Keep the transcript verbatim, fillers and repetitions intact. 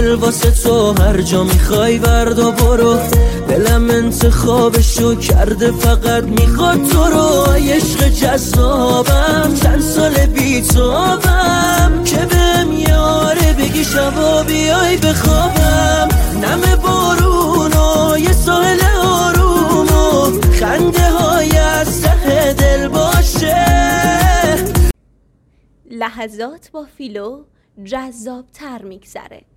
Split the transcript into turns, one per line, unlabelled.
دل واسه تو هر جا میخوای ورد و برو، دلم انتخابشو کرده فقط میخواد تو رو. عشق جذابم چند سال بی توام، که بهم یاره بگی شبا بیای بخوابم. نم بارون و یه ساحل آروم و خنده های از ته دل باشه.
لحظات با فیلو جذاب تر میگذره.